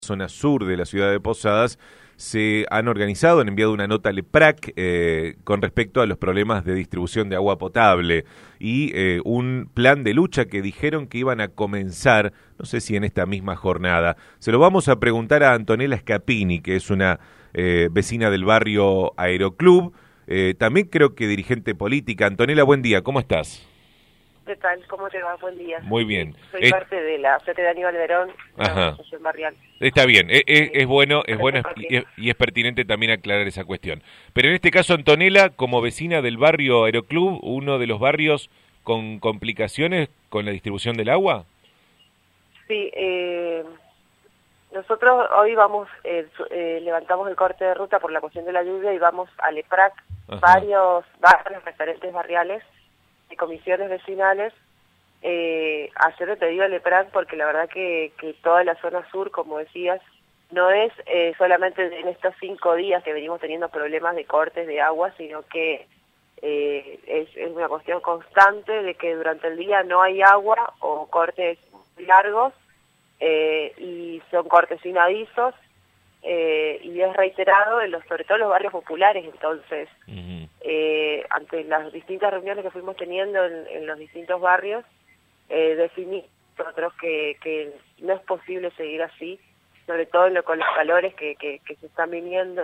Zona sur de la ciudad de Posadas se han organizado, han enviado una nota al EPRAC con respecto a los problemas de distribución de agua potable y un plan de lucha que dijeron que iban a comenzar, no sé si en esta misma jornada. Se lo vamos a preguntar a Antonella Scapini, que es una vecina del barrio Aeroclub, también creo que dirigente política. Antonella, buen día, ¿cómo estás? ¿Qué tal? ¿Cómo te va? Buen día. Muy bien. Soy parte de la CT de Aníbal Verón, Ajá. asociación barrial. Está bien, es bueno y es pertinente también aclarar esa cuestión. Pero en este caso, Antonella, como vecina del barrio Aeroclub, uno de los barrios con complicaciones con la distribución del agua. Sí, nosotros hoy vamos, levantamos el corte de ruta por la cuestión de la lluvia y vamos al EPRAC, varios referentes barriales y comisiones vecinales, hacer el pedido al EPRAC porque la verdad que toda la zona sur, como decías, no es solamente en estos 5 días que venimos teniendo problemas de cortes de agua, sino que es una cuestión constante de que durante el día no hay agua o cortes largos y son cortes sin avisos y es reiterado sobre todo en los barrios populares. Entonces, ante las distintas reuniones que fuimos teniendo en los distintos barrios, definimos nosotros que no es posible seguir así, sobre todo con los calores que se están viniendo,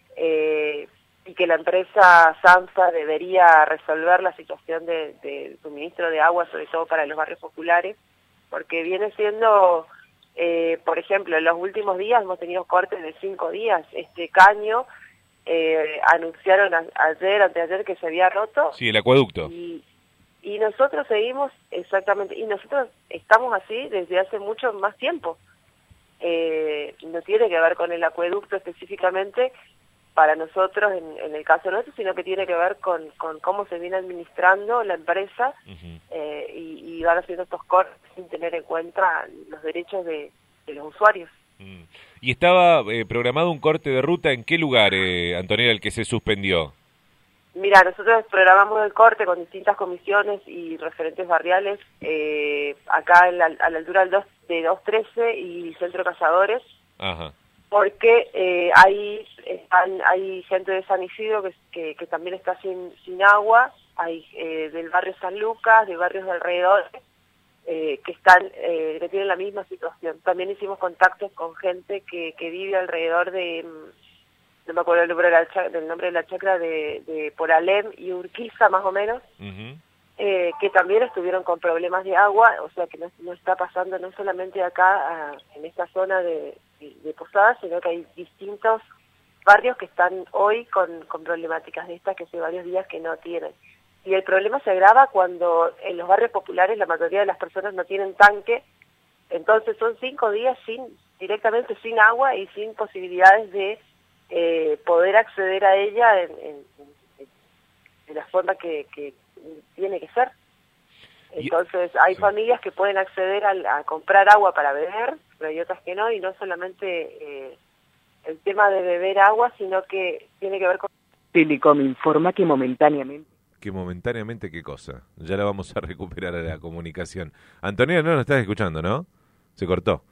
y que la empresa SAMSA debería resolver la situación de suministro de agua, sobre todo para los barrios populares, porque viene siendo, por ejemplo, en los últimos días hemos tenido cortes de 5 días. Este caño anunciaron anteayer que se había roto. Sí, el acueducto. Y nosotros seguimos exactamente, y nosotros estamos así desde hace mucho más tiempo. No tiene que ver con el acueducto específicamente para nosotros en el caso nuestro, sino que tiene que ver con cómo se viene administrando la empresa y van haciendo estos cortes sin tener en cuenta los derechos de los usuarios. ¿Y estaba programado un corte de ruta en qué lugar, Antonella, el que se suspendió? Mira, nosotros programamos el corte con distintas comisiones y referentes barriales acá a la altura de 213 y Centro Cazadores. Ajá. Porque hay gente de San Isidro que también está sin agua, hay del barrio San Lucas, de barrios de alrededor, que tienen la misma situación. También hicimos contactos con gente que vive alrededor de, no me acuerdo del nombre de la chacra, de Poralem y Urquiza más o menos, que también estuvieron con problemas de agua, o sea que no está pasando no solamente acá en esta zona de Posadas, sino que hay distintos barrios que están hoy con problemáticas de estas que hace varios días que no tienen. Y el problema se agrava cuando en los barrios populares la mayoría de las personas no tienen tanque, entonces son 5 días directamente sin agua y sin posibilidades de poder acceder a ella en la forma que tiene que ser. Entonces hay familias que pueden acceder a comprar agua para beber, pero hay otras que no, y no solamente el tema de beber agua, sino que tiene que ver con... Telecom informa que momentáneamente... ¿Que momentáneamente qué cosa? Ya la vamos a recuperar a la comunicación. Antonella, no nos estás escuchando, ¿no? Se cortó.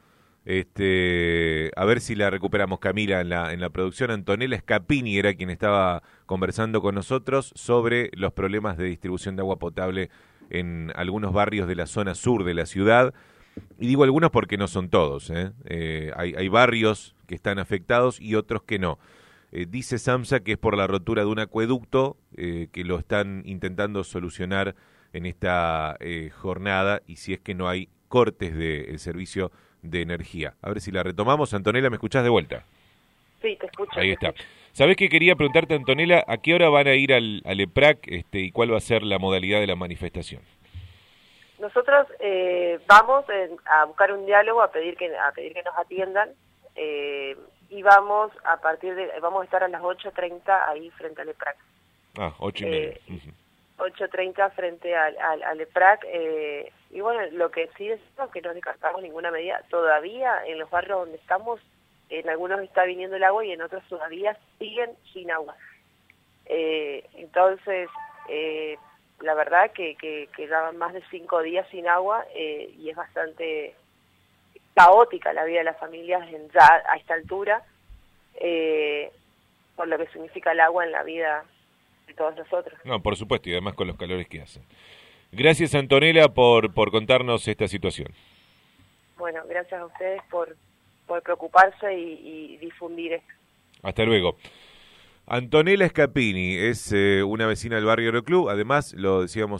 A ver si la recuperamos. Camila en la producción. Antonella Scapini era quien estaba conversando con nosotros sobre los problemas de distribución de agua potable en algunos barrios de la zona sur de la ciudad. Y digo algunos porque no son todos, hay barrios que están afectados y otros que no. Dice SAMSA que es por la rotura de un acueducto, que lo están intentando solucionar en esta jornada, y si es que no hay cortes del servicio de energía. A ver si la retomamos. Antonella, ¿me escuchás de vuelta? Sí, te escucho. Ahí está. ¿Sabés qué quería preguntarte, Antonella? ¿A qué hora van a ir al EPRAC y cuál va a ser la modalidad de la manifestación? Nosotros vamos a buscar un diálogo, a pedir que nos atiendan, y vamos a estar a las 8:30 ahí frente al EPRAC. 8:30. 8:30 frente al EPRAC, y bueno, lo que sí es que no descartamos ninguna medida. Todavía en los barrios donde estamos, en algunos está viniendo el agua y en otros todavía siguen sin agua. Entonces, la verdad que daban más de 5 días sin agua, y es bastante caótica la vida de las familias ya a esta altura, por lo que significa el agua en la vida de todos nosotros. No, por supuesto, y además con los calores que hacen. Gracias, Antonella, por contarnos esta situación. Bueno, gracias a ustedes por preocuparse y difundir esto. Hasta luego. Antonella Scapini es una vecina del barrio Aeroclub, además, lo decíamos